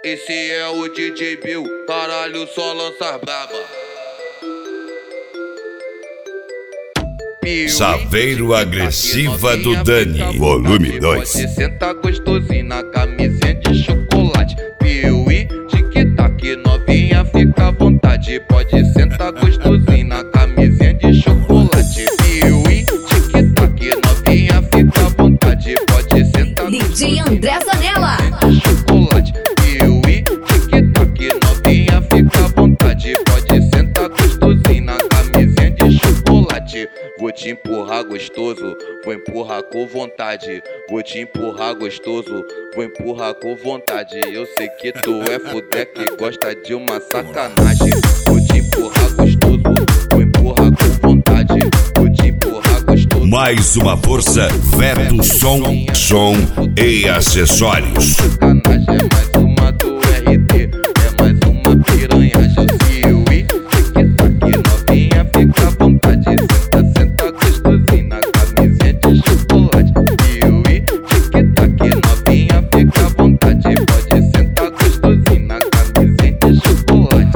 Esse é o DJ Bill, caralho, só lança braba. Saveiro Agressiva do Dani, volume 2. Pode sentar gostosinho na camisinha de chocolate. Piuí, tic-tac, novinha, fica à vontade. Pode sentar gostosinho na camisinha de chocolate. Piuí, tic-tac, novinha, fica à vontade. Pode sentar DJ André Zanella de chocolate. Piuí, tic-tac, novinha, fica à vontade. Pode sentar gostosinho na camisinha de chocolate. Vou te empurrar gostoso, vou empurrar com vontade. Vou te empurrar gostoso, vou empurrar com vontade. Eu sei que tu é fudé que gosta de uma sacanagem. Vou te empurrar gostoso, vou empurrar com vontade. Vou te empurrar gostoso. Mais uma força, Veto Som e acessórios. Sacanagem é mais uma do RT, é mais uma piranha. Piuí, tic-tac, novinha, fica à vontade. Senta gostosinho na camisinha de chocolate. Piuí, tic-tac, novinha, fica à vontade. Pode sentar gostosinho na camisinha de chocolate.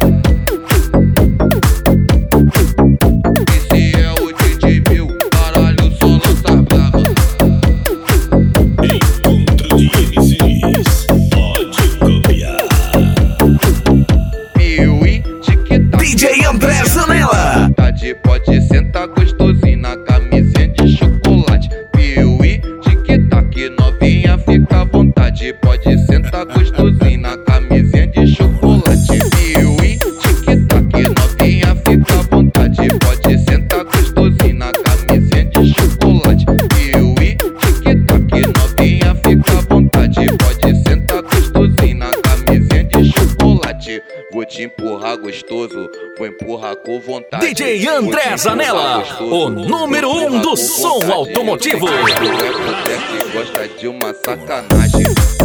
Esse é o DJ Bill, caralho, só lança braba. Encontro de MCs, pode copiar. Piuí, tic-tac, DJ André Zanella. pode sentar gostosinho na camisinha de chocolate. Piuí, tic-tac, novinha, fica à vontade. Pode sentar gostosinho na camisinha de chocolate. Piuí, tic-tac, novinha, fica à vontade. Pode sentar gostosinho na camisinha de chocolate. Piuí, tic-tac, novinha, fica à vontade. Pode sentar gostosinho na camisinha de chocolate. Vou te empurrar gostoso, vou empurrar com vontade. DJ André Zanella, o número 1 do som automotivo. Tu é fudé que gosta de uma sacanagem.